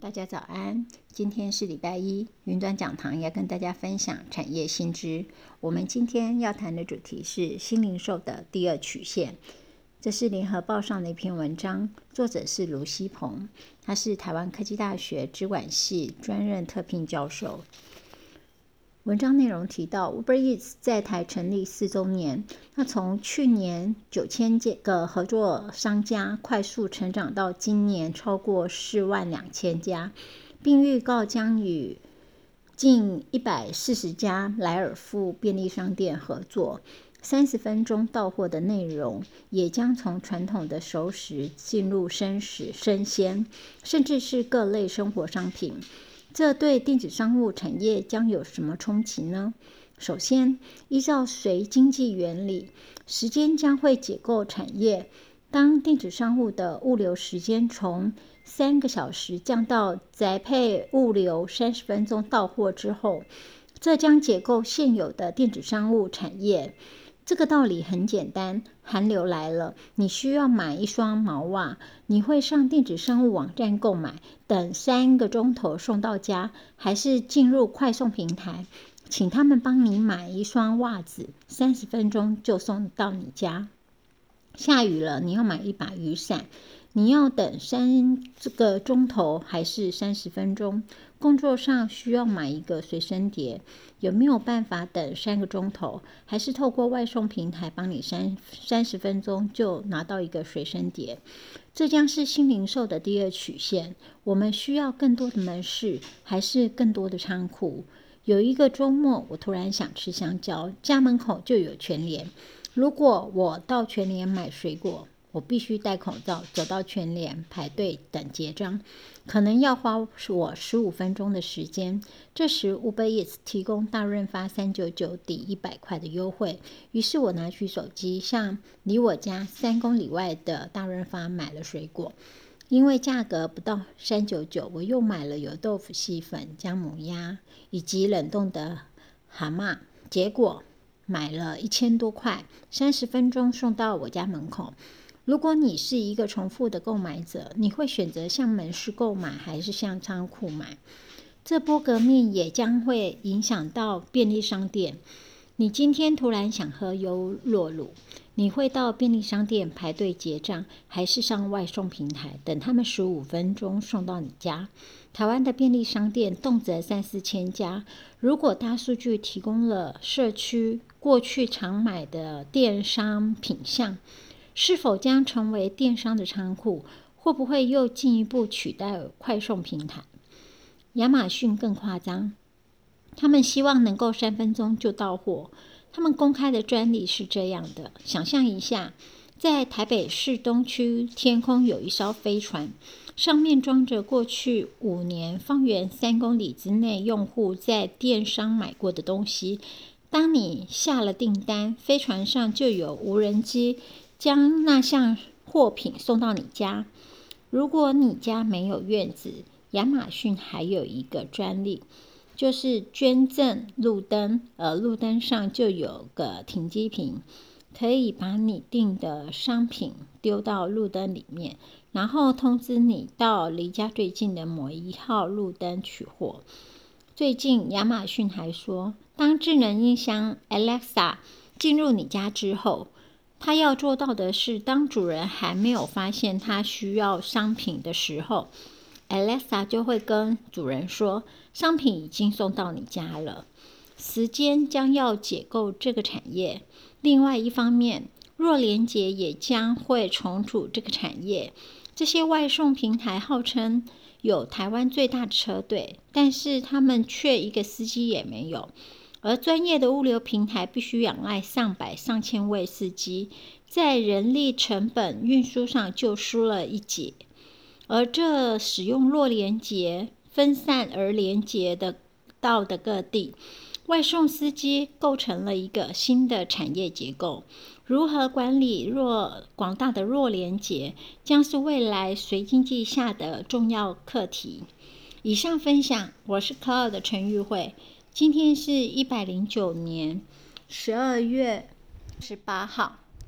大家早安，今天是礼拜一，云端讲堂要跟大家分享产业新知。我们今天要谈的主题是新零售的第二曲线。这是联合报上的一篇文章，作者是卢锡鹏，他是台湾科技大学资管系专任特聘教授。文章内容提到 Uber Eats 在台成立4周年，那从去年9000个合作商家快速成长到今年超过42000家，并预告将与近140家莱尔富便利商店合作，30分钟到货的内容也将从传统的熟食进入生食、生鲜，甚至是各类生活商品。这对电子商务产业将有什么冲击呢？首先，依照随经济原理，时间将会解构产业。当电子商务的物流时间从3个小时降到宅配物流30分钟到货之后，这将解构现有的电子商务产业。这个道理很简单，寒流来了，你需要买一双毛袜，你会上电子商务网站购买，等3个钟头送到家，还是进入快送平台，请他们帮你买一双袜子，30分钟就送到你家。下雨了，你要买一把雨伞，你要等3个钟头还是30分钟？工作上需要买一个随身碟，有没有办法等3个钟头？还是透过外送平台帮你30分钟就拿到一个随身碟？这将是新零售的第二曲线。我们需要更多的门市，还是更多的仓库？有一个周末，我突然想吃香蕉，家门口就有全联。如果我到全联买水果，我必须戴口罩走到全联排队等结账，可能要花我15分钟的时间。这时 Uber Eats 提供大润发399抵100块的优惠，于是我拿起手机向离我家3公里外的大润发买了水果。因为价格不到399，我又买了油豆腐细粉、姜母鸭以及冷冻的蛤蟆，结果买了1000多块，30分钟送到我家门口。如果你是一个重复的购买者，你会选择向门市购买还是向仓库买？这波革命也将会影响到便利商店。你今天突然想喝优酪乳，你会到便利商店排队结账，还是上外送平台等他们15分钟送到你家？台湾的便利商店动辄3-4千家，如果大数据提供了社区过去常买的电商品项，是否将成为电商的仓库？会不会又进一步取代快送平台？亚马逊更夸张，他们希望能够3分钟就到货。他们公开的专利是这样的：想象一下，在台北市东区天空有一艘飞船，上面装着过去5年方圆3公里之内用户在电商买过的东西。当你下了订单，飞船上就有无人机将那项货品送到你家。如果你家没有院子，亚马逊还有一个专利，就是捐赠路灯，路灯上就有个停机坪，可以把你订的商品丢到路灯里面，然后通知你到离家最近的某一号路灯取货。最近亚马逊还说，当智能音箱 Alexa 进入你家之后，他要做到的是，当主人还没有发现他需要商品的时候， Alexa 就会跟主人说，商品已经送到你家了。时间将要解构这个产业。另外一方面，弱连结也将会重组这个产业。这些外送平台号称有台湾最大的车队，但是他们却一个司机也没有。而专业的物流平台必须仰赖上百上千位司机，在人力成本运输上就输了一截。而这使用弱连结分散而连结到的各地，外送司机构成了一个新的产业结构。如何管理广大的弱连结，将是未来随经济下的重要课题。以上分享，我是 Cloud 的陈玉慧。今天是109年12月18号。